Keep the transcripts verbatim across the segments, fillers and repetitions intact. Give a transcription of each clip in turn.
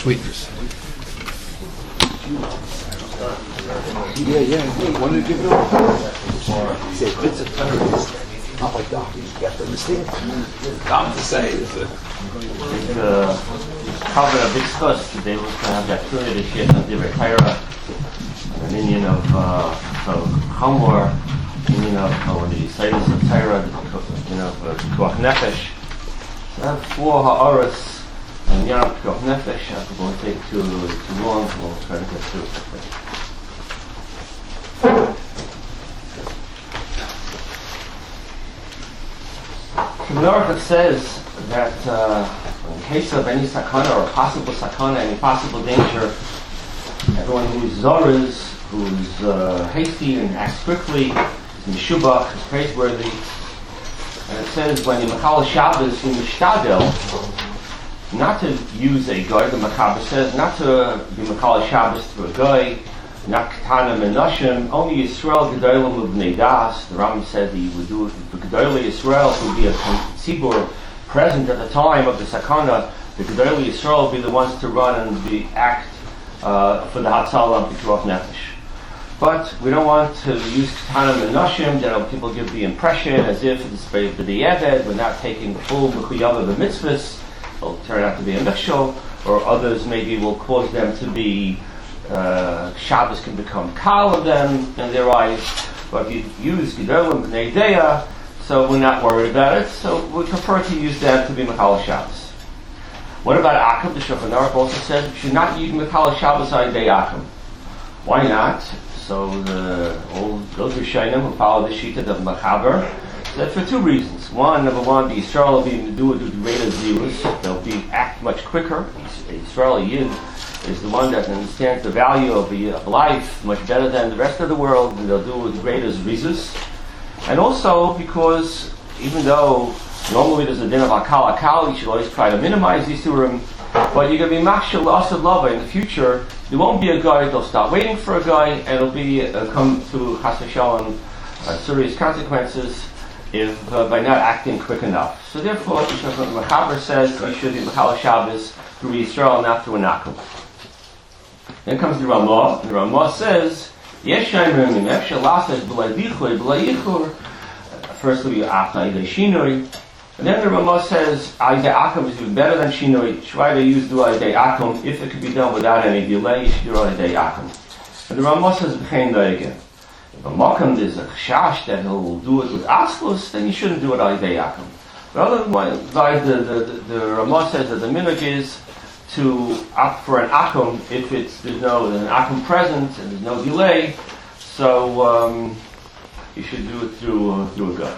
sweetness. Yeah, yeah. When did you give it over? He said, it's a terrorist. Not like that. You have to understand. I'm to say, is it? The Calvin of discussed today was to have that period of shit on the Torah, an Indian of uh, so Hamor, Indian of uh, when the Yisraelis of Torah, you know, Kuach Nefesh. So I have four Ha'aras and Yom Kuach Nefesh. I won't take too too long. We'll try to get through it. The Menorah says that uh, in case of any sakana or possible sakana, any possible danger, everyone who's zoris, who's uh, hasty and acts quickly, is mishubach, is praiseworthy. And it says when you machal Shabbos, you mishtadel, not to use a guy. The Machaber says not to be machal Shabbos to a guy, not katana menashim, only Yisrael gedolim ubnei das. The Rambam said he would do it for gedolei Yisrael, who would be a tzibur present at the time of the sakana. The gedolei Yisrael would be the ones to run and be act uh, for the hatzal and pikuach nefesh. But we don't want to use katana menashim. That people give the impression as if it's for the eved, we're not taking full mechuyav of the mitzvahs. It'll turn out to be a mikshol, or others maybe will cause them to be. Uh, Shabbos can become kal of them in their eyes, but if you use gedolim b'nei deya, so we're not worried about it. So we prefer to use them to be machal Shabbos. What about Akum? The Shulchan Aruch also says you should not use machal Shabbos on day Akum. Why not? So the old those Rishonim who follow the shita of Machaber said for two reasons. One, number one, the Yisrael will be able to do it with greater zirus. They'll be act much quicker. Yisrael Yid is the one that understands the value of, the, of life much better than the rest of the world, and they'll do it with greater rizus. And also because even though normally there's a din of akal akal, you should always try to minimize these surim, but you're going to be machshel asad lava in the future. There won't be a guy, they'll start waiting for a guy, and it'll be uh, come to chas v'shalom uh, serious consequences if uh, by not acting quick enough. So therefore, the Machaber says you should be machal Shabbos through Yisrael, not through an akum. Then comes the Ramah. The Ramah says, Yeshayim Efshel Lasas B'lai Dichur B'lai Yichur. Firstly, Achai De Shinoi. And then the Ramah says, Aydei Akum is even better than Shinoi. Try to use the Aydei Akum. If it could be done without any delay, you should do Aydei Akum. And the Ramah says, B'chein Daigen. If a Makam there's a Chash that he'll do it with Aslus, then you shouldn't do it Aydei Akum. But otherwise, the, the, the, the Ramah says that the minhag is to opt for an akum if it's there's no there's an akum present and there's no delay, so um, you should do it through uh, through a gun.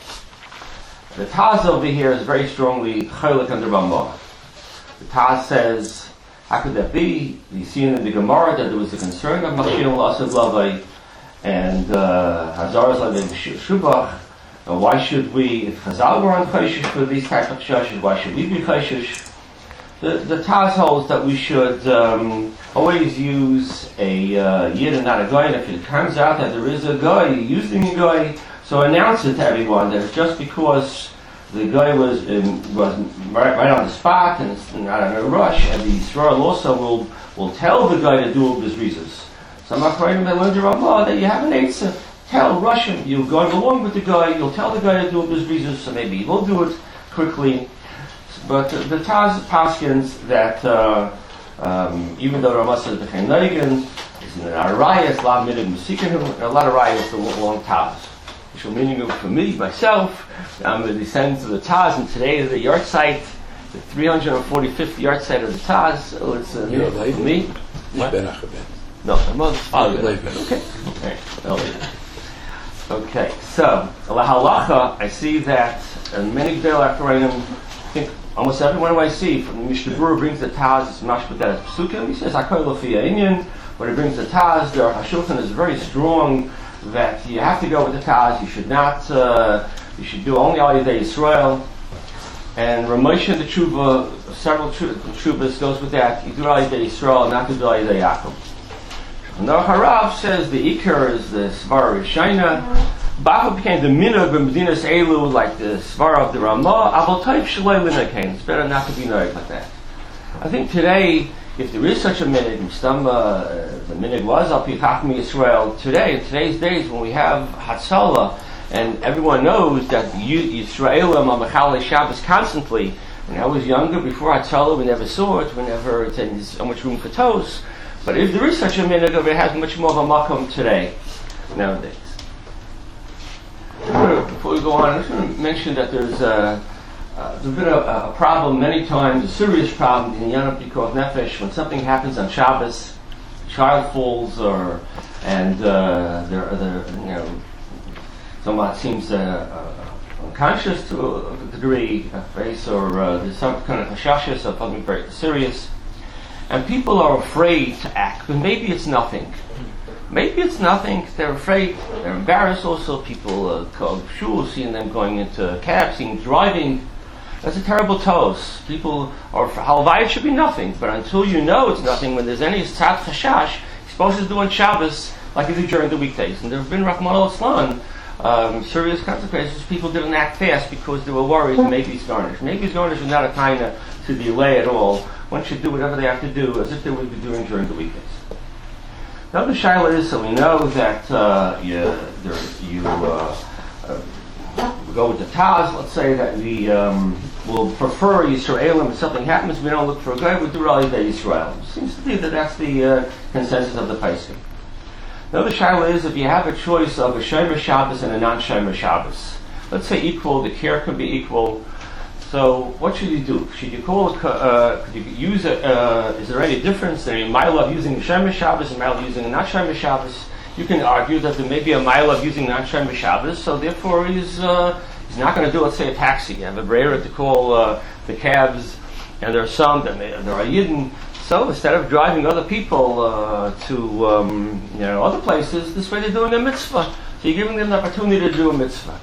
The Taz over here is very strongly chaylik under Ramah. The Taz says, how could that be? You see in the Gemara that there was a concern of Machshil Asad Lavai and Hazaras Lavai Shubach. Why should we, if Chazal were on chayshish for these type of shashes, why should we be chayshish? The, the Taz holds that we should um, always use a uh, yid and not a guy, and if it comes out that there is a guy using a guy, so announce it to everyone that it's just because the guy was in, was right, right on the spot and it's not in a rush, and the Yisrael also will will tell the guy to do his reasons. So I'm afraid that learned the Ramah that you have an eitzah. Tell, rush him. You'll go along with the guy. You'll tell the guy to do his reasons, so maybe he will do it quickly. But uh, the Taz paskins that uh, um, even though Ramah says b'chein noigen is in an arayas, lav minig musikin, a lot of arayas the long Taz. Which will meaning for me myself. I'm the descendant of the Taz, and today is the yard site, the three hundred forty-fifth yard site of the Taz. So it's uh, You're for me. What? No, my mother's father. Okay. Okay. Okay. Okay. So la halacha, I see that and many Gdei Achronim, I think. Almost everyone I see from the Mishnah Berurah brings the Taz, it's mashput that it's psukim. He says Hakol Lefiyah Inyan. When he brings the Taz, the Hashulchan is very strong that you have to go with the Taz. You should not. Uh, you should do only Al Yidei Yisrael. And Ramosha the Tshuva, several Tshuvas goes with that. You do Al Yidei Yisrael, not to do Al Yidei Yaakov. Now Harav says the Iker is the Svar Rishayna. Bacha became the minhag in Medinas Elu, like the Svara of the Ramah. Aval type shalei l'nekain. It's better not to be noig like that. I think today, if there is such a minhag, some, uh, the minhag was al pi Chachmei Yisrael today, in today's days when we have Hatzalah, and everyone knows that Yisraelim are Mechalei Shabbos constantly. When I was younger, before Hatzalah, we never saw it, we never, there's so much room for toes. But if there is such a minhag, it has much more of a makom today, nowadays. Before we go on, I just want to mention that there's a Uh, there's been a, a problem many times, a serious problem in Yanam Pikuach Nefesh, when something happens on Shabbos, a child falls, or and uh, they're, they're, you know, someone seems uh, uh, unconscious to a, a degree, a face, or uh, there's some kind of hashashis of something very serious, and people are afraid to act, but maybe it's nothing. Maybe it's nothing. They're afraid. They're embarrassed. Also, people uh, call shul, seeing them going into cabs, seeing them driving. That's a terrible toast. People are, halvai, it should be nothing. But until you know it's nothing, when there's any tzad chashash, you're supposed to do on Shabbos like you do during the weekdays. And there have been, Rahman al-Islam, um, serious consequences. People didn't act fast because they were worried maybe it's garnished. Maybe it's garnished is not a time to, to delay at all. One should do whatever they have to do as if they would be doing during the weekdays. Now the shaila is, so we know that uh, you, there, you uh, uh, go with the Taz, let's say that we um, will prefer Yisraelim if something happens, we don't look for a guy, we do Rali Day Yisrael. It seems to be that that's the uh, consensus of the Paiskim. Now the shaila is, if you have a choice of a Shomer Shabbos and a non-Shomer Shabbos, let's say equal, the care could be equal, so what should you do? Should you call it, uh, could you use it, uh, is there any difference in a mile of using a Shomer Shabbos and a mile of using a non-Shomer Shabbos? You can argue that there may be a mile of using non-Shomer Shabbos, so therefore he's, uh, he's not going to do, let's say, a taxi. You have a brera to call uh, the cabs, and there are some, that may, there are Yidden, so instead of driving other people uh, to um, you know, other places, this way they're doing a mitzvah. So you're giving them the opportunity to do a mitzvah.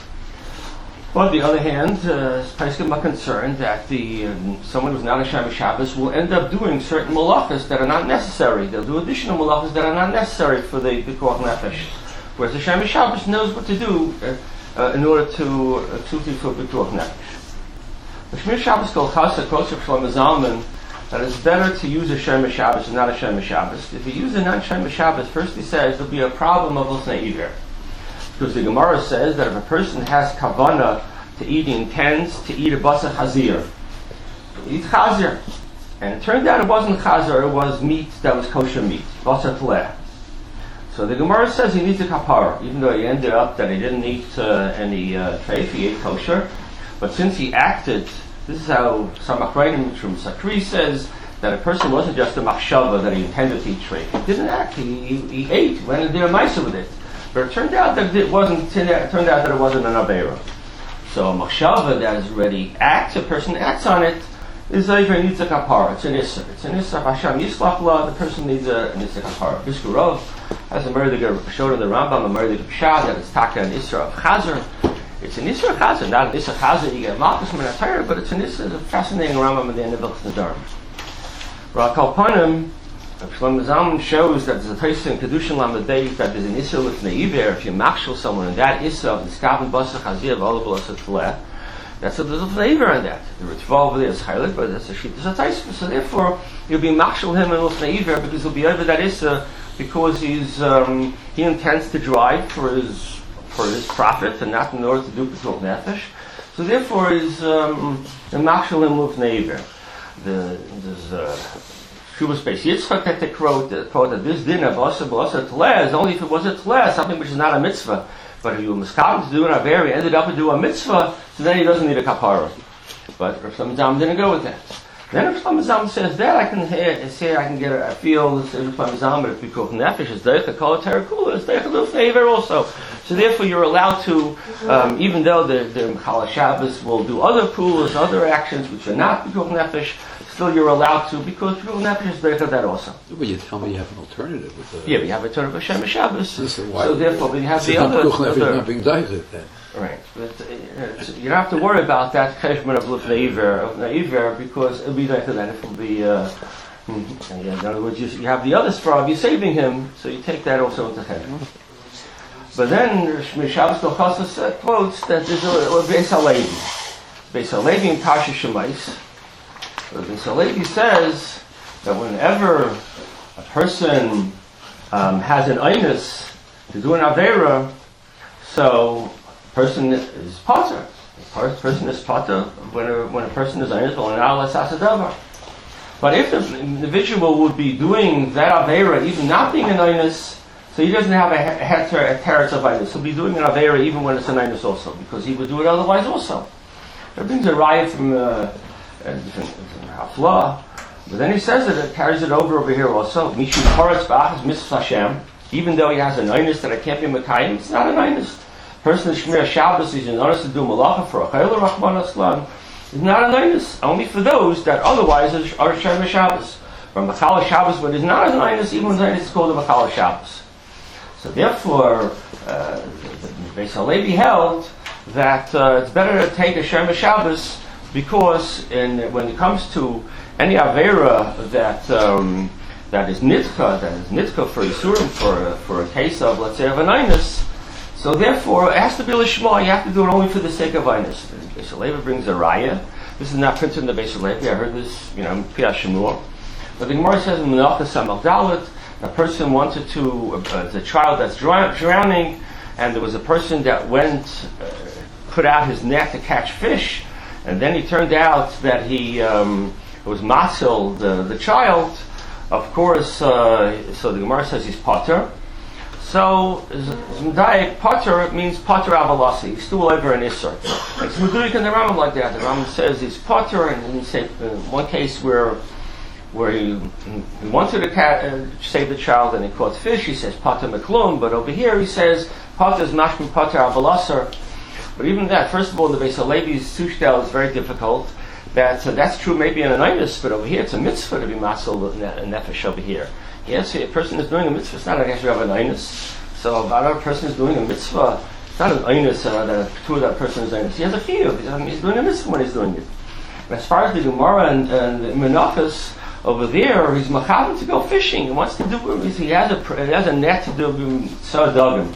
On the other hand, uh, Paiskim are concerned that the um, someone who's not a Shomer Shabbos will end up doing certain malachas that are not necessary. They'll do additional malachas that are not necessary for the Pikuach Nefesh. Whereas the Shomer Shabbos knows what to do uh, uh, in order to uh, to do Pikuach Nefesh. The Shmir Shabbos called Chasa Kosher Shlomo Zalman that it's better to use a Shomer Shabbos and not a Shomer Shabbos. If you use a non-Shomer Shabbos, first he says there'll be a problem of Lufnei Iver. Because the Gemara says that if a person has kavanah to eat, he intends to eat a basar chazir. Eat chazir. And it turned out it wasn't chazir, it was meat that was kosher meat. Basar tleh. So the Gemara says he needs a kapara, even though he ended up that he didn't eat uh, any uh, treif, he ate kosher. But since he acted, this is how Samach Reinim from Sakri says, that a person wasn't just a machshava that he intended to eat treif. He didn't act, he, he, he ate, went and did a ma'aseh with it. But it turned out that it wasn't. It turned out that it wasn't an avera. So a machshava that is already acts, a person acts on it, is over needs a kapara. It's an isser. It's an isser. Hashem yislach la. The person needs a needs a kapara. Biskurov has a murder showed in the Rambam a murder pshad that it's taka an isser of chazer. It's an isser of chazer, not an isser of chazer. You get malchus min atayr, but it's an isser. It's a fascinating Rambam at the end of Hilchos Nedarim. Rakal Panim. Shlomo Zalman shows that there's a taste in Kedushin Lamed that there's an Issa with Neiver. If you machshel someone and that Issa of the Skaven Basar Chazir Volable Asa Tleh, that's a little flavor on that. The Ritva over there is highlight, but that's a sheet. There's a taste. So therefore, you'll be machshel him and with Neiver because he'll be over that Issa because he's um, he intends to drive for his for his profit and not in order to do Pikuach Nefesh. So therefore, he's um, machshel him with Neiver. The there's uh, Shuvah Space Yitzchak that they quote, uh, quote that this din of Asa B'Asa Tleh is only if it was a Tleh, something which is not a mitzvah. But if you were miscalculated to do an Aver, he ended up to do a mitzvah, so then he doesn't need a kapara. But Rav Shlomo Zalman didn't go with that. Then Rav Shlomo Zalman says that I can hear, say I can get a, I feel Rav Shlomo Zalman if Pikuach Nefesh is Deich HaKol HaTerakula, it's Deich HaLufnei also. So therefore you're allowed to, um, even though the, the Mechalei Shabbos will do other pulas, other actions which are not Pikuach Nefesh, still you're allowed to, because Pikuach Nefesh is Deich that also. But you tell me you have an alternative with the... Yeah, we have a alternative of Shomer Shabbos. So, so therefore we have the other... Pikuach Nefesh other not being Deich then. Right. But, uh, so you don't have to worry about that cheshbon of Lufnei Iver, of Neiver, because it'll be Deich that, it will be... Uh, in other words, you, you have the other straw, you're saving him, so you take that also into cheshbon. But then Shmir Shabbos Kolchasa quotes that there's a, a Beis HaLevi. Beis HaLevi in Parsha Shemais. Beis HaLevi says that whenever a person um, has an einus to do an avera, so a person is potter. A person is potter when a, when a person is einus, but not less asadavar. But if the individual would be doing that avera, even not being an einus, so he doesn't have a heter, a teretz of einus. He'll be doing an avera even when it's an einus also, because he would do it otherwise also. That brings a riot from uh, a different hafla. But then he says that it carries it over over here also. Mishu paretz ba'achas mitzvah Hashem. Even though he has an einus that I can't be mekayim, it's not an einus. Person is shmir Shabbos, he's an honest to do malacha for a chayil rachman aslan. It's not an einus, only for those that otherwise are shmir Shabbos. From Machal Shabbos, but it's not an einus, even when it's called a Machal Shabbos. So therefore, uh, the Beis Halevi held that uh, it's better to take a Shem Shabbos because in, when it comes to any avera that um, that is nitka, that is nitka for Yisurim, for a, for a case of, let's say, of an einus, so therefore it has to be lishma. You have to do it only for the sake of einus. The Beis Halevi brings a raya. This is not printed in the Beis Halevi. I heard this, you know, in Piyah Shemur. But the Gemara says in Menachos Samach Dalet, a person wanted to, uh, the child that's drowning, and there was a person that went, uh, put out his net to catch fish, and then he turned out that he um, was matzil the, the child. Of course, uh, so the Gemara says he's potter. So Zmedayik potter means potter avalasi. He's still over an isser. It's Medulik in the Rambam like that. The Rambam says he's potter, and he said in one case where where he, he wanted to ca- uh, save the child and he caught fish, he says potter meklum, but over here he says potter is mashkim potter avalasar. But even that, first of all, the Beis Halevi's sushtel is very difficult. That uh, that's true maybe in an einus, but over here it's a mitzvah to be matzil and nefesh over here. Yes, a person is doing a mitzvah. It's not an issue of an einus. So about a person is doing a mitzvah, it's not an einus uh, that two of that person is einus. He has a chiyuv. He's doing a mitzvah when he's doing it. And as far as the Gemara and, and Menachos, over there, he's machavim to go fishing. He wants to do. He has a he has a net to do sadagim.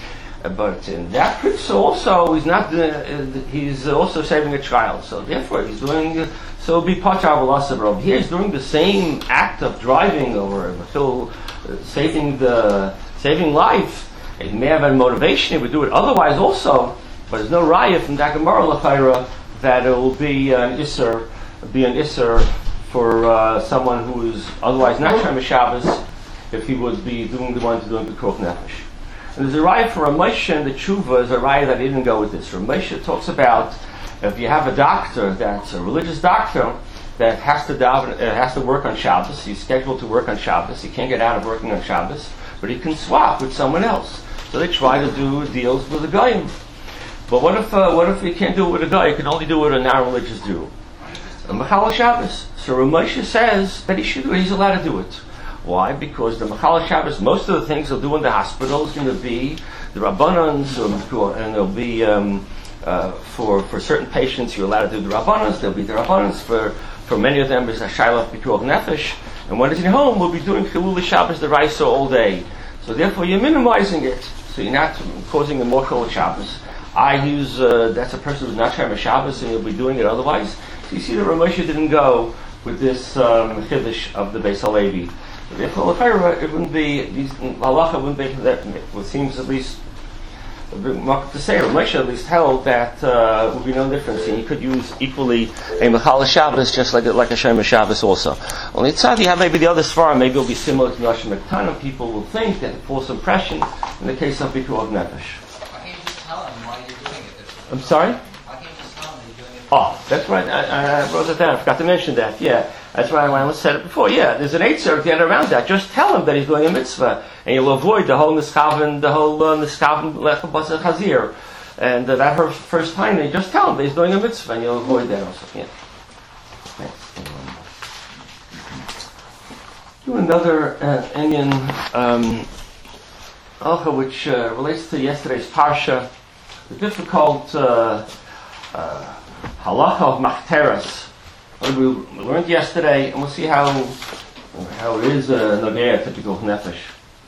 But in that prince also, he's not. Uh, he's also saving a child. So therefore, he's doing. So be patar v'lasav. Here, he's doing the same act of driving over, so uh, saving the saving life. It may have a motivation. He would do it otherwise also. But there's no raya from that Gemara l'chayra that it will be an isser, be an isser. For uh, someone who is otherwise not Shem Shabbos, if he would be doing the one to doing the Pikuach Nefesh. And there's a raya for Ramosha and the Tshuva is a raya that didn't go with this. Ramosha talks about if you have a doctor that's a religious doctor that has to daven, uh, has to work on Shabbos, he's scheduled to work on Shabbos, he can't get out of working on Shabbos, but he can swap with someone else. So they try to do deals with a goyim. But what if uh, what if he can't do it with a guy? He can only do it with a non-religious Jew. A Machal Shabbos. So Ramosha says that he should do it. He's allowed to do it. Why? Because the Machal Shabbos, most of the things they'll do in the hospital is going to be the Rabbanans, and there'll be um, uh, for for certain patients you're allowed to do the Rabbanans. There'll be the Rabbanans for for many of them is a Shaila Pikuach Nefesh. And when he's at home, we'll be doing Chilul Shabbos the Raisa all day. So therefore, you're minimizing it. So you're not causing a more Chilul Shabbos. I use uh, that's a person who's not Shem Shabbos, and he'll be doing it otherwise. So you see that Ramosha didn't go with this um, chiddush of the Beis Halevi. Therefore, it wouldn't be these halacha wouldn't be that. What seems at least a bit more to say. Ramosha at least held that uh, would be no difference. And you could use equally a Machal Shabbos just like a, like a Shem Shabbos also. Only it's sad you have maybe the other svara. Maybe it'll be similar to Nashim Ektanim. People will think that false impression in the case of Pikuach Nefesh. Why can't you just tell him why you're doing it? I'm sorry. Oh, that's right. I, I wrote it down. I forgot to mention that. Yeah, that's right. I said it before. Yeah, there's an eitzah to get around that. Just tell him that he's doing a mitzvah, and you'll avoid the whole niskaven, the whole uh, niskaven lechem basar chazir, and uh, that her first time. You just tell him that he's doing a mitzvah, and you'll avoid that also. Yeah. Do another uh, Indian um, alcha which uh, relates to yesterday's parsha. The difficult. Uh, uh, Halacha of Machteres. We learned yesterday, and we'll see how how it is a Nogea typical Nefesh.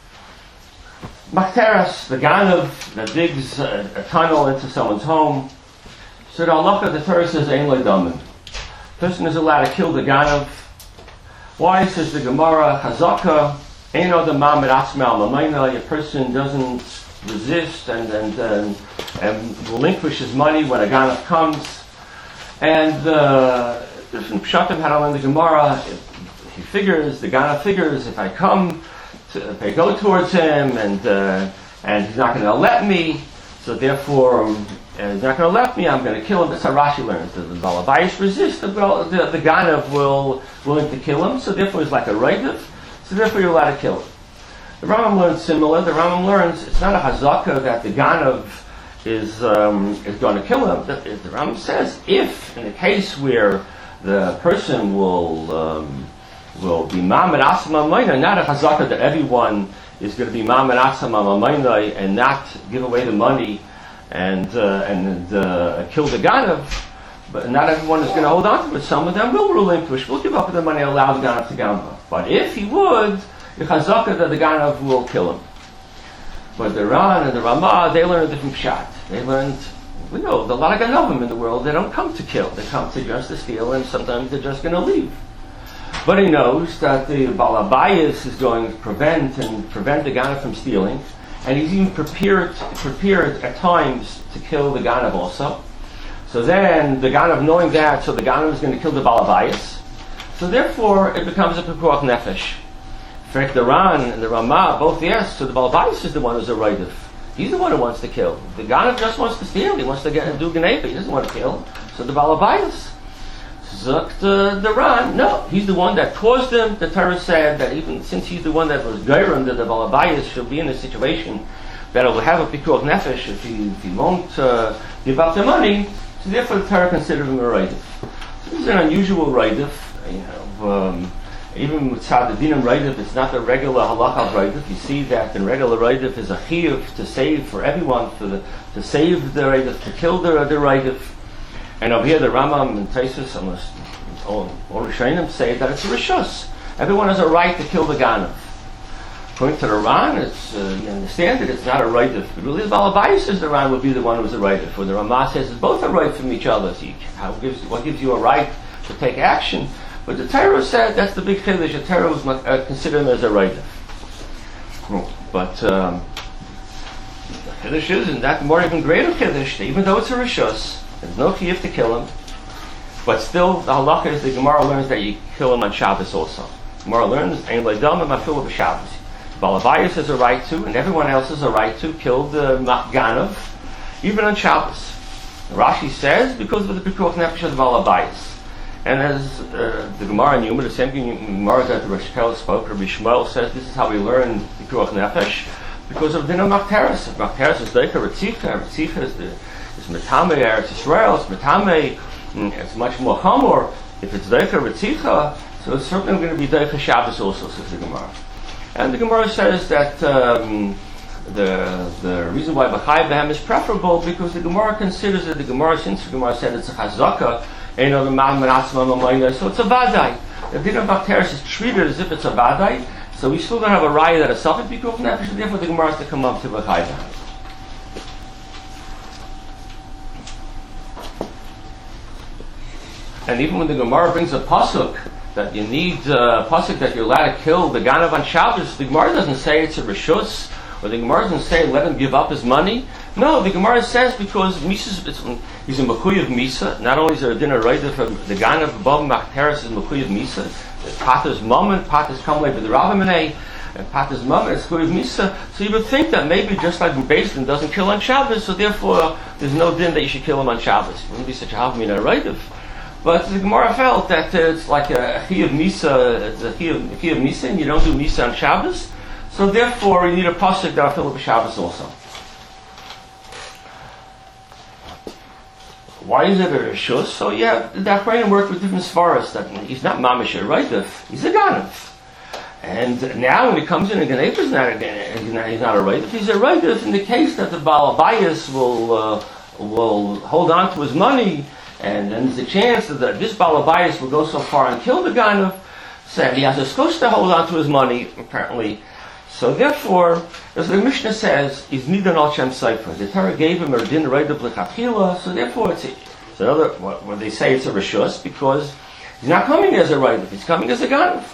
Machteres, the Ganav that digs a, a tunnel into someone's home. So the Halacha, the Torah says, Ein Lo Damin. The person is allowed to kill the Ganav Why, says the Gemara, Chazaka, Eino Damam et Atzma al Mamayna, a person doesn't resist and, and, and, and relinquish his money when a Ganav comes. And uh, different Pshatim had on the Gemara, he figures, the Ganav figures, if I come, to, if I go towards him and uh, and he's not going to let me, so therefore um, he's not going to let me, I'm going to kill him. That's how Rashi learns. The Balabayis resist, the, the, the Ganav will willing to kill him, so therefore he's like a Reitiv, so therefore you're allowed to kill him. The Rambam learns similar. The Rambam learns it's not a Hazaka that the Ganav is um, is going to kill him. The, the Rambam says if, in a case where the person will um, will be Ma'amad Asama Mamayna, not a Hazaka that everyone is going to be Ma'amad Asama Mamayna and not give away the money and uh, and uh, kill the Ganav, but not everyone is going to hold on to it. Some of them will relinquish, will give up the money and allow the Ganav to Gamba. But if he would, the Chazaka that the Ganav will kill him. But the Ran and the Ramah, they learn a different pshat. They learned, we know, a lot of Ganovim in the world, they don't come to kill. They come to just to steal, and sometimes they're just going to leave. But he knows that the Balabayas is going to prevent and prevent the Ganav from stealing, and he's even prepared prepared at times to kill the Ganav also. So then the Ganav, knowing that, so the Ganav is going to kill the Balabayas. So therefore, it becomes a Pekuach Nefesh. In fact, the Ran and the Ramah both yes. So the Balabayas is the one who's a Reitiv. He's the one who wants to kill. The Ganav just wants to steal. He wants to get do Ganeva. He doesn't want to kill. So the Balabayas. So the, the Ran, no, he's the one that caused him. The Torah said that even since he's the one that was Geiron, that the Balabayas should be in a situation that it will have a Pekuach Nefesh if he, if he won't uh, give up the money. So therefore the Torah considered him a Reitiv. So this is an unusual Reitiv. You know, um, even with Tzaddinim Reitiv, it's not the regular halakha Reitiv. You see that in regular Reitiv is a chiyuv to save for everyone, for the, to save the Reitiv, to kill the, the Reitiv. And over here the Rambam and Taisus, unless all Rishonim say that it's a Rishus. Everyone has a right to kill the Ganav. According to the Ran, it's, uh, you understand it, it's not a Reitiv. Really the Balabayas says the Ran would be the one who's a Reitiv. When the Ramah says it's both a right from each other. So you, how gives, what gives you a right to take action? But the Torah said that's the big chiddush. The Torah was uh, considered him as a Reitiv. But um, the chiddush is, and that more even greater chiddush, even though it's a Rishus, there's no chiyuv to kill him, but still the halakha is the Gemara learns that you kill him on Shabbos also. Gemara learns ein le'dam mafil b'Shabbos. Balabayas has a right to, and everyone else has a right to kill the Ganav, even on Shabbos. Rashi says because of the Pekuach Nefesh of the Balabayas. And as uh, the Gemara in Yuma, the same Gemara that the Rosh Hashanah spoke, Rabbi Shmuel says this is how we learn the Pekuach Nefesh because of Dina Machteres. Machteres is Deika Ritzicha. Ritzicha is the is Metame Eretz Yisrael. It's Metame. It's much more chamor. If it's Deika Ritzicha, so it's certainly going to be Deika Shabbos also, says the Gemara. And the Gemara says that um, the the reason why B'chai B'hem is preferable because the Gemara considers that the Gemara, since the Gemara said it's a Chazaka, you know, the Ma'amad Asma Mamayna, so it's a Vadai. The Din of Bacteris is treated as if it's a Vadai, so we still don't have a Raya that a Safed Pekuach Nefesh, and therefore the Gemara has to come up to B'chai B'hem. And even when the Gemara brings a pasuk that you need uh, a pasuk that you're allowed to kill the Ganav on Shabbos, the Gemara doesn't say it's a Rishus, or the Gemara doesn't say let him give up his money. No, the Gemara says because Misa's, he's a Mechuy of Misa. Not only is there a dinner right there from the Ganav above Machteres is Mechuy of Misa. Pater's mom and Pater's Kamlei with the Rabbimene, and Pater's mom is Mechuy of Misa. So you would think that maybe just like Beis Din doesn't kill on Shabbos, so therefore there's no din that you should kill him on Shabbos. It wouldn't be such a Havmina Reitiv. But the Gemara felt that uh, it's like a Chi of Misa, it's a Chi of, Chi of Misa, and you don't do Misa on Shabbos. So therefore, you need a pasuk that will fill up Shabbos also. Why is it a Rishus? So yeah, the Achrayim worked with different svaras that he's not Mamish a Reitiv, he's a Ganav. And now when he comes in, a Ganeva is not a, he's not a Reitiv, he's a Reitiv in the case that the Balabayas will, uh, will hold on to his money. And then there's a chance that this Balabayas will go so far and kill the Ganav, so he has a skos to hold on to his money, apparently. So therefore, as the Mishnah says, he's nidan al Shem Sefer. The Torah gave him a din reidav l'chatchila, so therefore it's, a, it's another, what, what they say it's a rishus, because he's not coming as a reidav, he's coming as a Ganav.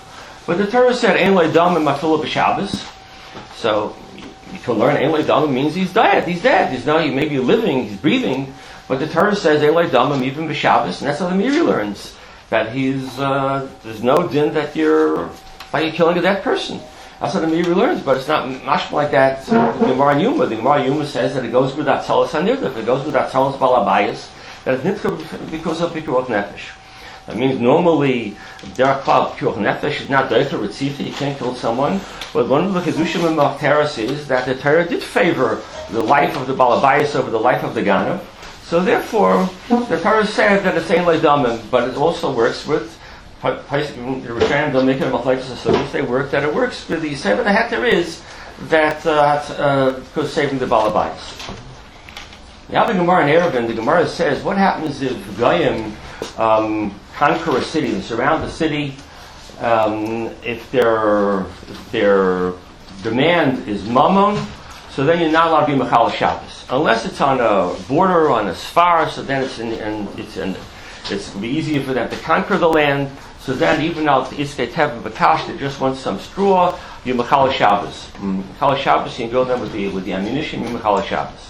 But the Torah said, Ein lo dam mafilo b'Shabbos. So you can learn Ein lo dam means he's dead. He's dead. He's not. He may be living. He's breathing. But the Torah says Ein lo dam even b'Shabbos, and that's how the Miri learns that he's. Uh, there's no din that you're by you killing a dead person. That's what the Miri learns, but it's not much like that. The Gemara Yuma, the Gemara Yuma says that it goes with Atzalas Hanirda, it goes with Atzalas Balabayas, that it's nitka because of Pikuach Nefesh. That means normally, Derek Klal, Pikuach Nefesh is not Doicha Ritzifa, you can't kill someone. But one of the Kedushim and Machteres is that the Torah did favor the life of the Balabayas over the life of the Ganav. So therefore, the Torah said that it's Ein lo damim, but it also works with the Rishonim don't make it a machlekes assumes they work that it works with the Yiseva. The heter is that uh, uh, because saving the balabayas. Now the Gemara in Eruvin, the Gemara says, what happens if Goyim um, conquer a city, they surround the city, um, if their if their demand is mammon, so then you're not allowed to be Mechal Shabbos unless it's on a border on a sfar. So then it's in, and it's in, it's going to be easier for them to conquer the land. So then, even though it's Iskei Tev and Bakash, they just want some straw, you Mechal Shabbos. Mechal Shabbos, you can go there with the, with the ammunition, you Mechal Shabbos.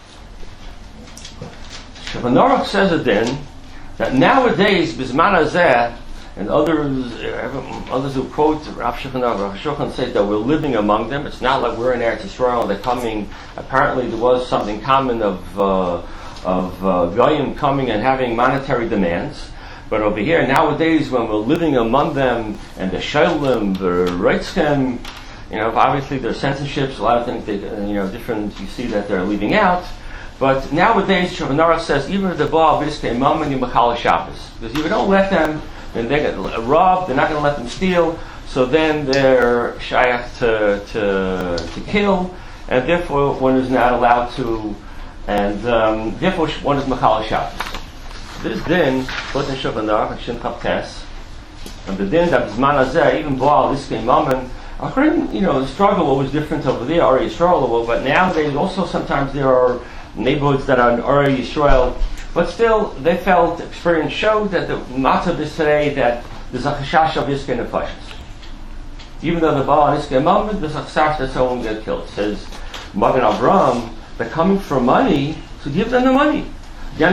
Shulchan says it then, that nowadays, Bizman Hazeh, and others, others who quote Rav Shulchan Aruch, Rav Shulchan says that we're living among them. It's not like we're in Eretz Yisrael, they're coming, apparently there was something common of, uh, of uh, Goyim coming and having monetary demands. But over here, nowadays, when we're living among them, and the Shalom, the Reitzchem, you know, obviously there's censorships, a lot of things, they, you know, different, you see that they're leaving out. But nowadays, Shulchan Aruch says, even if the Baal Vizkei Mammon, you Mechal Shabbos. Because if you don't let them, then they get robbed, they're not going to let them steal, so then they're shayach to, to, to kill, and therefore one is not allowed to, and um, therefore one is Mechal Shabbos. This din, both in Shulchan Aruch and Shin Chav Tes, and the din that Bizman Hazeh, even Baal Vizkei Mammon, according, you know, the struggle was different over there, Ori Yisrael, but nowadays also sometimes there are neighborhoods that are in Ori Yisrael, but still they felt, experience showed that the matzav is today that there's a chashash of Iskei Nefashos. Even though the Baal and Iskei Mammon, there's a chashash that someone will get killed. It says, Magen Avraham, they're coming for money, so give them the money. Now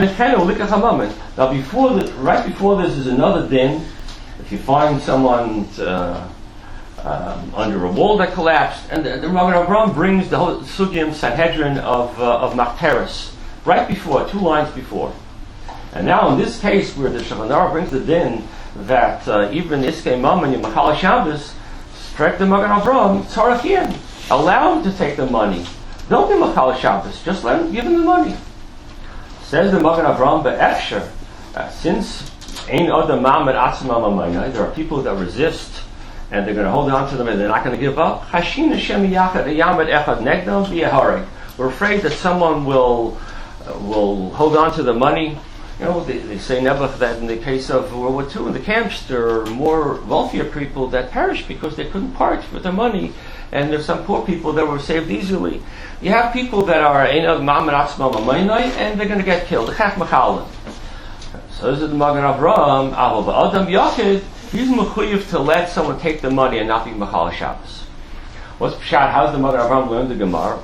before the, right before this is another din. If you find someone uh, um, under a wall that collapsed, and the, the Magen Avraham brings the whole Sugim Sanhedrin of uh, of Machteres right before, two lines before. And now in this case where the Shulchan Aruch brings the din that uh, even Iskei Mammon and Mechal Shabbos, strike the Magen Avraham, Tzarachian, allow them to take the money. Don't be Mechal Shabbos, just let them give them the money. Says the Magen Avraham, Be'efsher, uh, since Ein Adam Ma'amad Atzma Mamayna, there are people that resist and they're going to hold on to them and they're not going to give up. Chashin Hashem Yachad Yamad Echad Negdam V'Yaharek. We're afraid that someone will uh, will hold on to the money. You know, they, they say never that in the case of World War Two in the camps, there are more wealthier people that perished because they couldn't part with their money, and there's some poor people that were saved easily. You have people that are Einad Ma'amad Atzma Mamayna, and they're going to get killed. The Chach Mechalim. So this is the Magen Avraham. Aval Adam Yachid. He's mechuyev to let someone take the money and not be Mechal Shabbos. What's Pshat? How's the Magen Avraham learn the Gemara?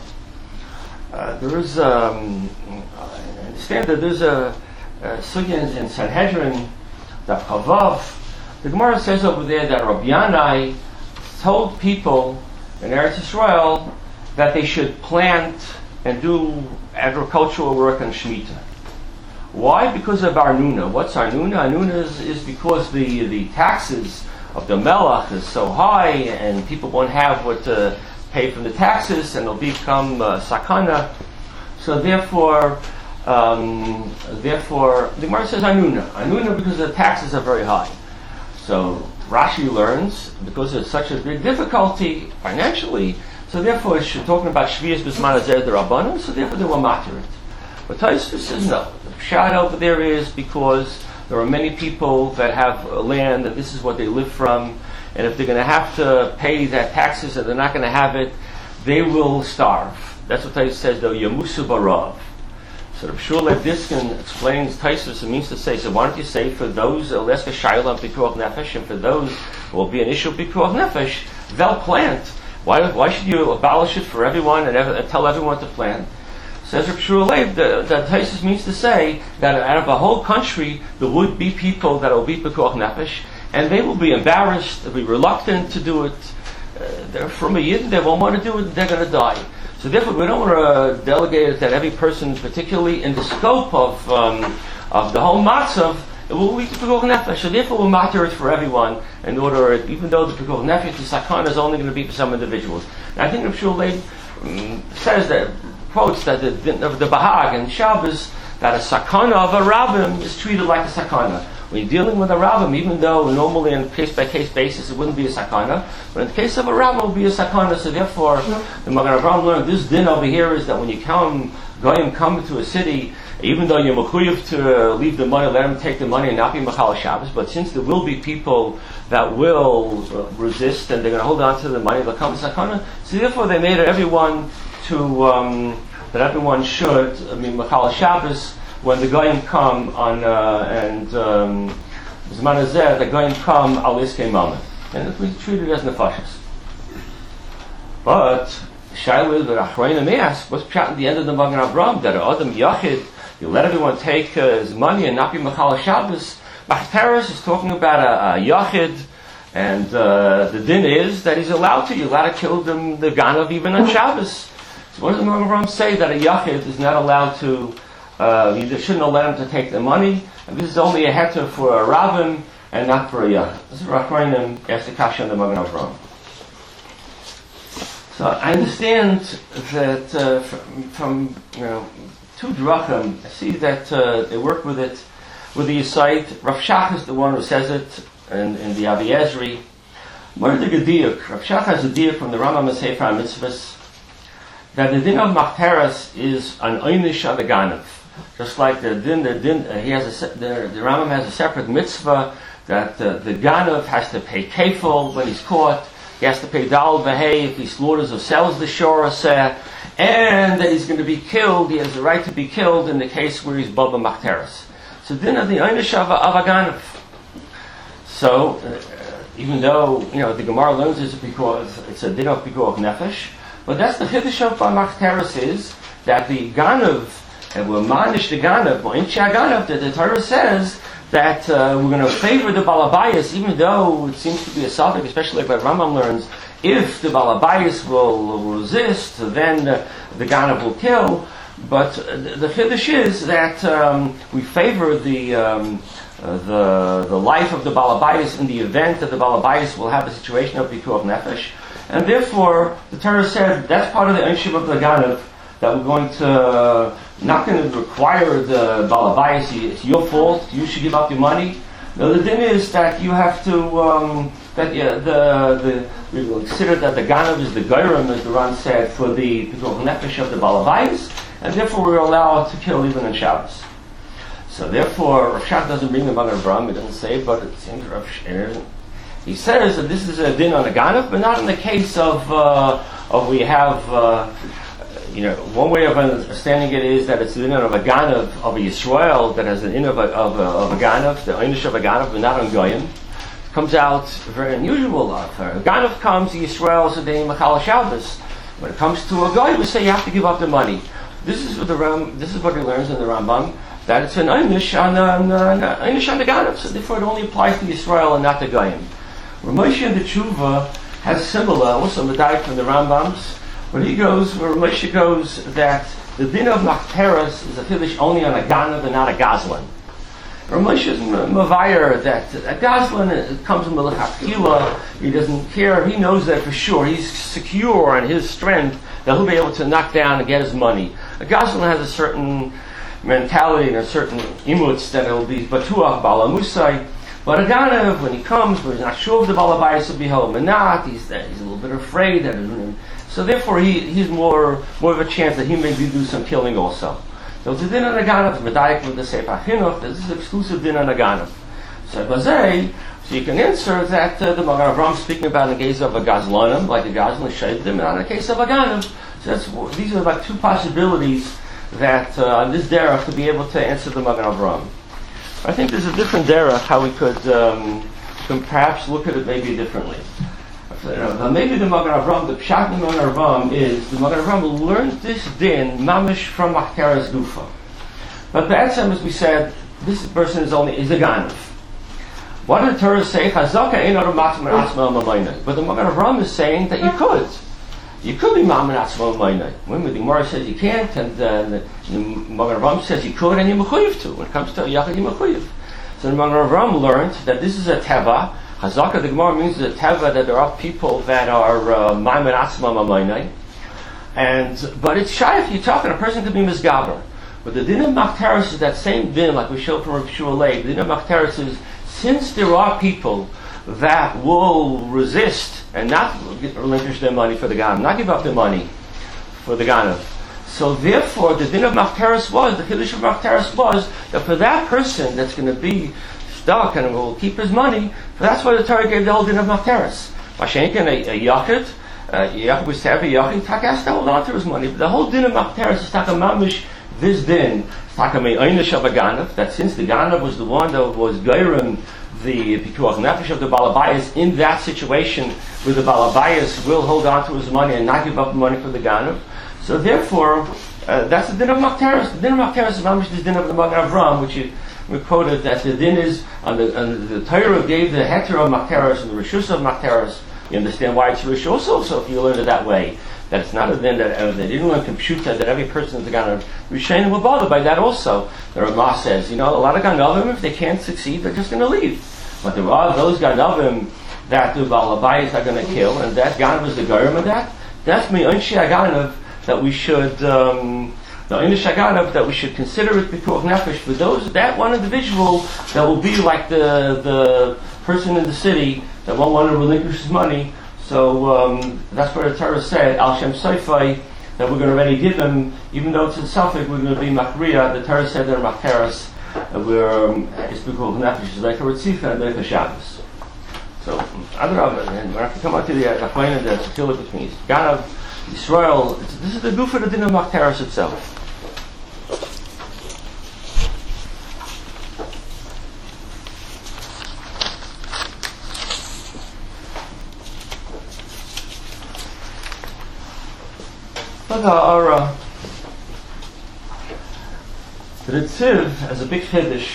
Uh, there is, um, I understand that there's a, a sugya in Sanhedrin, that Chavav. The Gemara says over there that Rabbi Yanai told people in Eretz Yisrael that they should plant and do agricultural work and Shemitah. Why? Because of Arnuna. What's Arnuna? Arnuna is, is because the, the taxes of the Melech is so high and people won't have what to pay from the taxes and they'll become uh, sakana. So therefore, um, therefore, the Gemara says Arnuna. Arnuna because the taxes are very high. So Rashi learns, because it's such a big difficulty financially, so therefore it's talking about Shvius B'zman Hazeh D'Rabbanan, so therefore they will matter it. But Tosfos says no. The pshat over there is because there are many people that have land and this is what they live from, and if they're going to have to pay that taxes and they're not going to have it, they will starve. That's what Tosfos says, though, Yamusu Barav. So the Shul Lev Diskin explains Taisus, it means to say, so why don't you say for those who will ask a shayla on Pikuach Nefesh, and for those who will be an issue of Pikuach Nefesh, they'll plant. Why, why should you abolish it for everyone and, ever, and tell everyone to plant? Says Reb Shul Lev, the, the Taisus means to say that out of a whole country, there would be people that will be Pikuach Nefesh, and they will be embarrassed, they'll be reluctant to do it. Uh, they're from a yid, they won't want to do it, they're going to die. So therefore, we don't want to delegate it that every person, particularly in the scope of um, of the whole matzav, it will be Pikuach Nefesh. So therefore, we'll matter it for everyone in order, even though the Pikuach Nefesh, the sakana is only going to be for some individuals. And I think Reb Shul Lev um, says that, quotes that the, the, the Bahag and Shabbos, that a sakana of a rabbim is treated like a sakana. When you're dealing with a rabbim, even though normally on a case-by-case basis it wouldn't be a sakana, but in the case of a rabbim it will be a sakana, so therefore the Magen Avraham learned this din over here is that when you come, goyim come to a city, even though you're mechuyev to uh, leave the money, let them take the money and not be machal Shabbos, but since there will be people that will uh, resist and they're going to hold on to the money, they'll come to sakana, so therefore they made it everyone to, um, that everyone should, I mean, machal Shabbos, when the goyim come on uh, and um, Zman Hazeh, the goyim come al iskei mamon, and we treat it as nefashos. But Shaila the Achronim asked, what's pshat at the end of the Magen Avraham that Adam Yachid, you let everyone take uh, his money and not be machal Shabbos? Machteres is talking about a, a Yachid, and uh, the din is that he's allowed to. You're allowed to kill them, the ganav even on Shabbos. So what does the Magen Avraham say that a Yachid is not allowed to? Uh, you shouldn't allow him to take the money. And this is only a heter for a rabbin and not for a yachid. This is Rachmanim asked the kasha on the Magen Avraham. So I understand that uh, from, from you know two drachim, I see that uh, they work with it with the Yisait. Rav Shach is the one who says it in, in the Avi Ezri. What are the gediyuk? Rav Shach has a diyuk from the Rambam Sefer HaMitzvos that the din of Machteres is an oynish on the ganav. Just like the din, the din, uh, he has a, the, the Rambam has a separate mitzvah that uh, the ganav has to pay kefil when he's caught. He has to pay dal v'hei if he slaughters or sells the shoraseh, and that he's going to be killed. He has the right to be killed in the case where he's baba machteres. So din of the einish of a ganav. So uh, even though you know the Gemara learns it because it's a din of pikuach nefesh, but that's the chiddush of machteres is that the ganav. And we'll manish the ganav, well, in Shaganav, that the Torah says that uh, we're going to favor the balabayas, even though it seems to be a suffix, especially like what Rambam learns, if the balabayas will, will resist, then uh, the ganav will kill. But uh, the chiddush is that um, we favor the um, uh, the the life of the balabayas in the event that the balabayas will have a situation of pikuach nefesh, and therefore the Torah said that's part of the ownership of the ganav, that we're going to uh, not going to require the balabayas. It's your fault. You should give up your money. No, the thing is that you have to um, that yeah, the the we will consider that the ganav is the geirim, as the Ran said, for the pikuach nefesh of the balabayas, and therefore we're allowed to kill even on Shabbos. So therefore, Rav Shach doesn't bring the Magen Avraham. He doesn't say, but it seems Rav Shach, he says that this is a din on a ganav, but not in the case of uh, of we have. Uh, You know, one way of understanding it is that it's the din of a ganav of a Yisrael that has an in of a, of a, of a ganav, the einish of a ganav, but not on goyim. It comes out very unusual. A ganav comes to Yisrael, so they machal Shabbos. When it comes to a goy, we say you have to give up the money. This is what the Ram, this is what he learns in the Rambam, that it's an einish on the einish on the ganav, so therefore it only applies to Yisrael and not to goyim. Ramesh and the Tshuva has similar, also medayik from the Rambams. When he goes, where Moshe goes, that the din of Machteres is a chiddush only on a ganav and not a gazlan. Moshe is mavayer that a gazlan comes in l'chachila. He doesn't care. He knows that for sure. He's secure in his strength that he'll be able to knock down and get his money. A gazlan has a certain mentality and a certain imuts that it'll be batuach bala musai. But a ganav, when he comes, when he's not sure if the balabayas will be held or not, he's, he's a little bit afraid that. So therefore, he, he's more more of a chance that he may do some killing also. So the din on a ganav, medayik with the sefer chinuch, this is exclusive din on a ganav. So bazei, so you can answer that uh, the Magen Avraham speaking about in the case of a gazlanim, like a gazlan shaydim, and on the case of a ganav. So that's, these are about two possibilities that uh, on this derech to be able to answer the Magen Avraham. I think there's a different derech how we could, um, can perhaps look at it maybe differently. Uh, maybe the Magen Avraham, the Pshat in Magen Avraham is the Magen Avraham learned this din mamish from Machteres Gufa. But the answer, as we said, this person is only is a ganav. What did the Torah say? Chazaka ein adam matzim atzma mamayna. But the Magen Avraham is saying that you could. You could be mamin atzma mamayna. When the Gemara says you can't, and uh, the, the Magen Avraham says you could, and you're mechuyev to. When it comes to yachid, you're mechuyev. So the Magen Avraham learned that this is a teva. Chazaka, the Gemara means a teva, that there are people that are mamin atzma mamayna. And but it's shy if you're talking. A person could be misgaber. But the din of Machteres is that same din, like we showed from Rav Shua Leib. The din of Machteres is, since there are people that will resist and not relinquish their money for the Ganav, not give up their money for the Ganav. So therefore, the din of Machteres was, the Chiddush of Machteres was, that for that person that's going to be stuck and will keep his money, that's why the Torah gave the whole din of Machteres. Mashenkin, a, a Yachid, uh, Yachid was to have a Yachid, Tak has to hold on to his money. But the whole din of Machteres is Taka Mamish, this din, Taka Mei Einish of a Ganav, that since the Ganav was the one that was Geirim, the Pikuach Nefesh of the Balabayas, in that situation where the Balabayas will hold on to his money and not give up the money for the Ganav. So therefore, uh, that's the din of Machteres. The din of Machteres is mamish the din of the Magen Avraham, which you, we quoted that the din is on the, on the Torah gave the heter of Machteres and the rishus of Machteres. You understand why it's rishus also, so if you learn it that way, that it's not a din that uh, they didn't learn compute that every person is the Ganav. Rishonim were bothered by that also. The Ramah says, you know, a lot of Ganavim, if they can't succeed, they're just going to leave. But there are those Ganavim that the Balabayas are going to kill, and that Ganav is the Gerim of that. That's me Unshi Aganav that we should, um, the Unish Aganav that we should consider it Pikuach Nefesh for those, that one individual that will be like the the person in the city that won't want to relinquish his money. So um, that's what the Torah said, Al Shem Soifai, that we're going to already give him, even though it's in Suffolk, we're going to be Makriya. The Torah said they're Machteres, that we're, um, it's Pikuach Nefesh, it's like a Ritzifa and like a Shabbos. So, Adrab, and when I come out to the Achayna, there's a chiluk between Ganav, Yisrael, this is the goof of the din of Machteres itself. But our uh, the Ritziv has a big chiddush.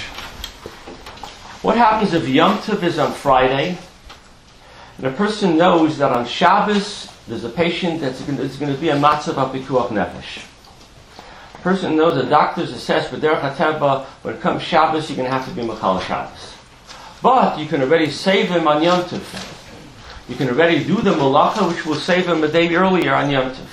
What happens if Yom Tov is on Friday, and a person knows that on Shabbos there's a patient that's going to be a matzav of pikuach nefesh. A person knows the doctors assess for derech hateva, when it comes Shabbos you're going to have to be machal Shabbos. But you can already save him on Yom Tov. You can already do the malacha which will save him a day earlier on Yom Tov.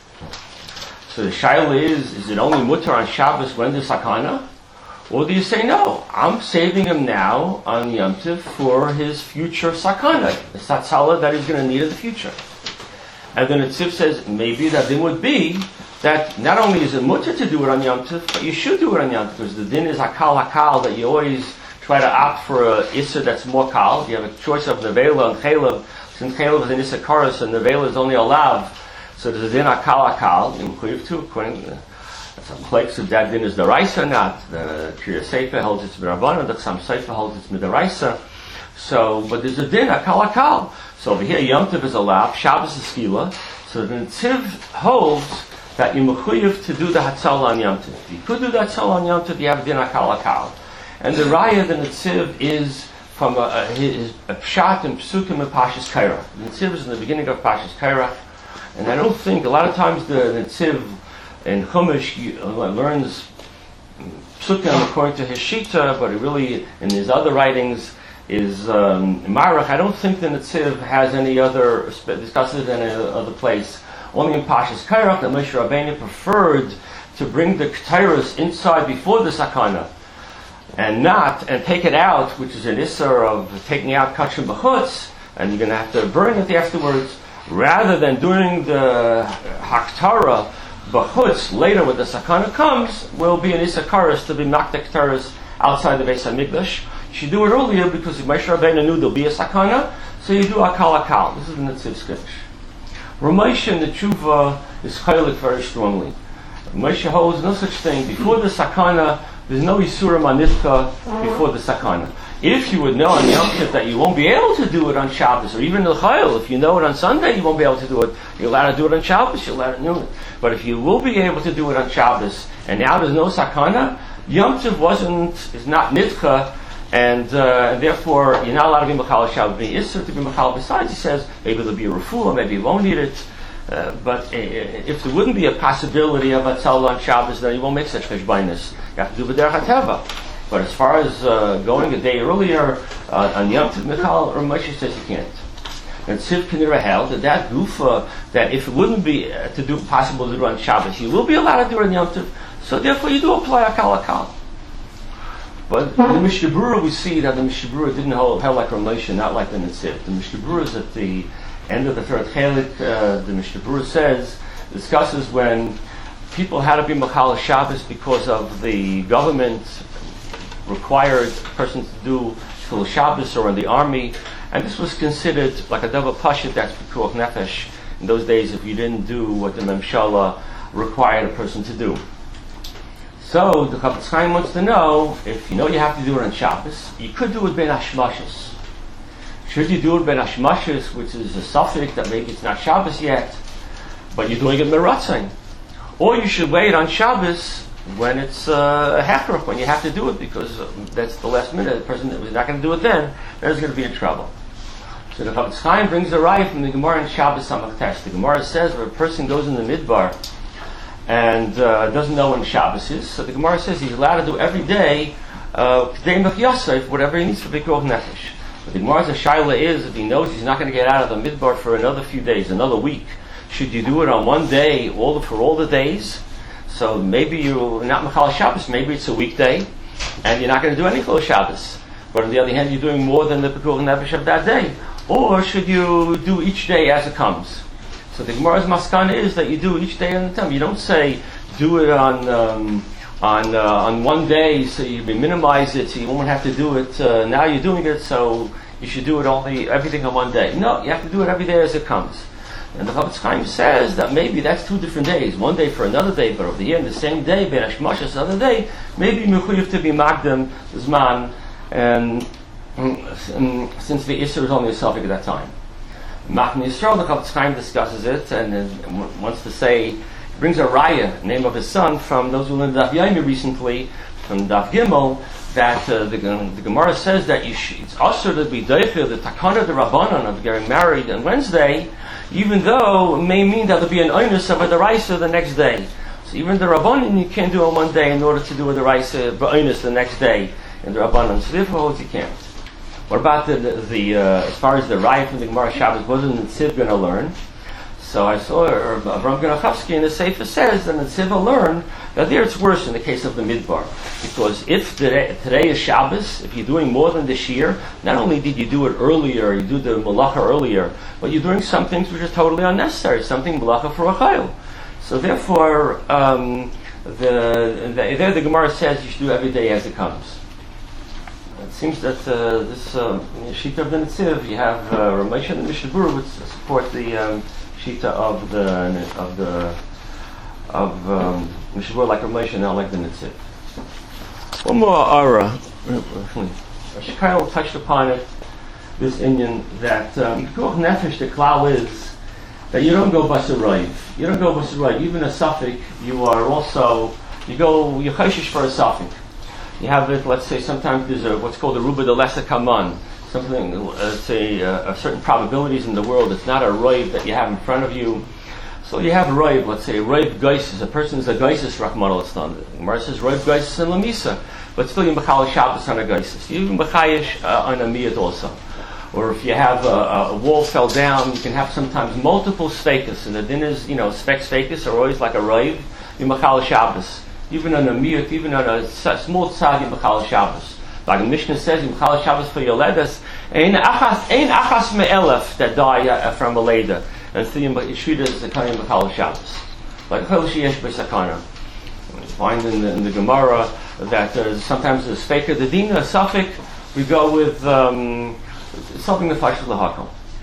So the shaila is, is it only mutter on Shabbos when there's sakana? Or do you say, no, I'm saving him now on Yom Tov for his future sakana, the satzala that he's going to need in the future. And then the Ritziv says, maybe that din would be that not only is it mutter to do it on Yom Tov, but you should do it on Yom Tov, because the din is akal hakal, that you always try to opt for a issa that's more kal. You have a choice of nevela and chelav. Since chelav is an issa karas and nevela is only a lav, so there's a din akal akal, you include too, according to some places of that din is the raisa or not. The Kriya Seifa holds it's midrabanan, the Sam Seifa holds it's midraisa. So, but there's a din akal akal. So over here, Yom Tov is a lav, Shabbos is skila. So the Ritziv holds that you're mechuyev to do the hatzal on Yom Tov. You could do the hatzal on Yom Tov, you have a din akal akal. And the raya, the Ritziv, is from a, a, his, a pshat and psukim and Pashas Kairach. The Ritziv is in the beginning of Pashas Kairach. And I don't think, a lot of times the Ritziv in Chumash uh, learns psukim according to his shita, but he really, in his other writings, is um, Marach. I don't think the Ritziv has any other, discusses in any other place. Only in Pashas Kairach that Moshe Rabbeinu preferred to bring the Ketairos inside before the Sakana, and not, and take it out, which is an Isser of taking out Kachim B'chutz, and you're going to have to burn it afterwards, rather than doing the Haktara B'chutz later when the Sakana comes, will be an Isser Karas to be knocked the Ketaros outside the Beis HaMikdash. You should do it earlier because Moshe Rabbeinu knew there'll be a Sakana, so you do Akal Akal. This is the Ritziv Skiddush. Ramesh in the Tshuva is chaylik very strongly. Moshe holds no such thing. Before the sakana, there's no isura manitka before the sakana. If you would know on Yom Tov that you won't be able to do it on Shabbos, or even the Chayil, if you know it on Sunday, you won't be able to do it. You're allowed to do it on Shabbos, you're allowed to do it. But if you will be able to do it on Shabbos, and now there's no sakana, Yom Tov wasn't, is not nitcha, and uh, therefore you're not allowed to be machal Shabbos, be isur to be machal. Besides, he says maybe there'll be a refuah, maybe you won't need it. Uh, but uh, if there wouldn't be a possibility of a tzal on Shabbos, then you won't make such cheshbainis. You have to do b'derech hateva. But as far as uh, going a day earlier uh, on Yom Tov Michal, or Moshe says you can't. And Tziv Kinira held that that gufa, that if it wouldn't be uh, to do possible to do on Shabbos, you will be allowed to do it on Yom Tov. So therefore, you do apply a kal akal. But the Mishnah Berurah, we see that the Mishnah Berurah didn't hold, held like Ramosha, not like the Netziv. The Mishnah Berurah is at the end of the third chelik. Uh, the Mishnah Berurah says, discusses when people had to be Machal Shabbos because of the government required persons to do Chil Shabbos or in the army, and this was considered like a double pashut, that's Pikuach Nefesh. In those days, if you didn't do what the Memshala required a person to do. So the Chafetz Chaim wants to know, if you know you have to do it on Shabbos, you could do it ben Hashmashos. Should you do it ben Hashmashos, which is a suffix that maybe it's not Shabbos yet, but you're doing it meratzon? Or you should wait on Shabbos when it's uh, a hechrach, when you have to do it, because uh, that's the last minute. The person that was not going to do it then, there's going to be in trouble. So the Chafetz Chaim brings a raya from the Gemara in Shabbos Samach Tes. The Gemara says if a person goes in the midbar and uh, doesn't know when Shabbos is, so the Gemara says he's allowed to do every day uh, K'dei Mech Yosef, whatever he needs for Pikuach Nefesh. But the Gemara's shaila is, if he knows he's not going to get out of the midbar for another few days, another week, should you do it on one day all the, for all the days? So maybe you're not Machal Shabbos, maybe it's a weekday, and you're not going to do any Chol Shabbos. But on the other hand, you're doing more than the Pekuach Nefesh of that day. Or should you do each day as it comes? So the Gemara's maskana is that you do each day on the time. You don't say do it on um, on uh, on one day, so you minimize it, so you won't have to do it. Uh, now you're doing it, so you should do it only everything on one day. No, you have to do it every day as it comes. And the Chafetz Chaim says that maybe that's two different days, one day for another day, but over the end, the same day, Ben Hashmashos, the other day, maybe mechuyev to be magdem zman, and, and since the Isser is only a suffix at that time. Machne Yisrael, the Chafetz Chaim discusses it, and then wants to say, brings a raya, name of his son, from those who learned Daf Yomi recently, from Daf Gimel, that uh, the, the Gemara says that you sh- it's also to be doifer, the takana, the rabbanon of getting married on Wednesday, even though it may mean that there'll be an onus of a deraisa the next day. So even the rabbanon you can't do on one day in order to do a deraisa onus the next day in the rabbanon. So therefore, you can't. What about the, the, the uh, as far as the raya from the Gemara Shabbos, wasn't the Tziv going to learn? So I saw uh, Avram Ganachowski in the Sefer says that the Tziv will learn that there it's worse in the case of the midbar. Because if today, today is Shabbos, if you're doing more than this year, not only did you do it earlier, you do the malacha earlier, but you're doing some things which are totally unnecessary, something malacha for a chayil. So therefore, um, the, the, there the Gemara says you should do every day as it comes. It seems that uh, this uh, Shita of the Netziv, you have uh, Ramosha and the Mishnah Berurah would support the um, Shita of the of the of um, Mishnah Berurah like Ramosha, not like the Netziv. One more ara. Shikayel touched upon it. This Indian that um, Pikuach Nefesh, the klal is that you don't go basarayv. You don't go basarayv. Even a suffix, you are also you go you choshish for a suffix. You have it. Let's say sometimes there's a, what's called a ruba de lesa kaman. Something, uh, let's say, uh, certain probabilities in the world. It's not a roiv that you have in front of you. So you have a roiv. Let's say roiv geisis. A person is a geisis rachman al-islam. The Gemara says roiv geisis and lamisa, but still you mechal Shabbos on a geisis. You mechayish uh, on a miyat also. Or if you have a, a wall fell down, you can have sometimes multiple stekas, and the dinners, you know, spek stekas are always like a roiv. You mechal Shabbos. Even on a miyut, even on a small tzad, you mechal Shabbos. Like the Mishnah says, you mechal Shabbos for yoledas. Ein achas, ein achas me'elef that die uh, from a leda. And three shvida is the kind of mechal Shabbos. Like chol sheyesh b'sakana. We find in the, in the Gemara that uh, sometimes the speaker, the dina, a suffix, we go with um, something the fash of the hakol.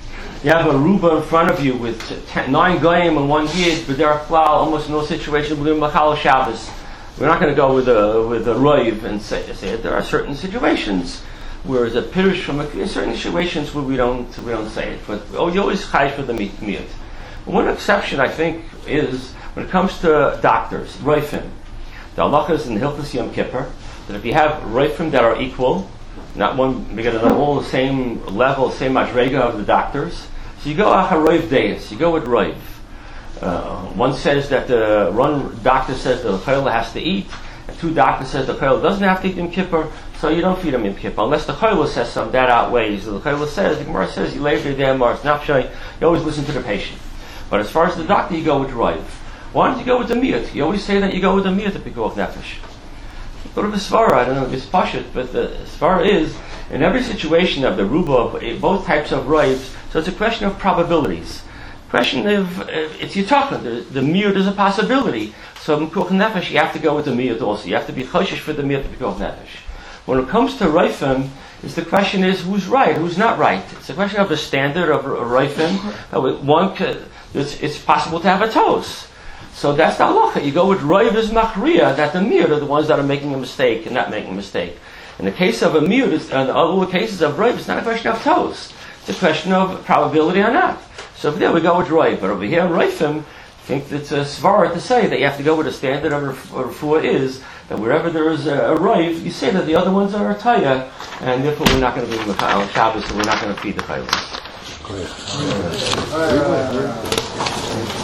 you have a ruba in front of you with ten, nine goyim and one yid, but there are klal, almost no situation with Machal Shabbos. We're not going to go with a with a roiv and say, say it. There are certain situations where there's a pirush from a, in certain situations where we don't we don't say it, but oh, you always chayv for the miyut. One exception, I think, is when it comes to doctors, roifim. The halachas in Hilchos Yom Kippur that if you have roifim that are equal, not one because they're all the same level, same madrega of the doctors. So you go acharoiv deis, you go with roiv. Uh, one says that the one doctor says the chayil has to eat, and two doctors says the chayil doesn't have to eat Yom Kippur, so you don't feed him Yom Kippur unless the chayil says something that outweighs. So the chayil says, the Gemara says, you lay your damn mars nafshay. You always listen to the patient. But as far as the doctor, you go with roiv. Why don't you go with the miyut? You always say that you go with the miyut at pikuach nefesh. Go to the svara. I don't know if it's pashut, but the svara is in every situation of the ruba of both types of roivs. So it's a question of probabilities. Question of uh, it's yitachon. The, the miyut is a possibility. So in pikuach nefesh, you have to go with the miyut also. You have to be choshesh for the miyut at pikuach nefesh. When it comes to roifim, is the question is who's right, who's not right. It's a question of the standard of roifim. One, could, it's, it's possible to have a toes. So that's the halacha. You go with roiv is machriya, that the miyut are the ones that are making a mistake and not making a mistake. In the case of a miyut, in all the cases of roiv, it's not a question of toes. It's a question of probability or not. So there we go with roiv. But over here in roifim, I think it's a svara to say that you have to go with the standard of refuah is that wherever there is a, a roiv, you say that the other ones are a taya, and therefore we're not going to be on Shabbos, so we're not going to feed the chaylim.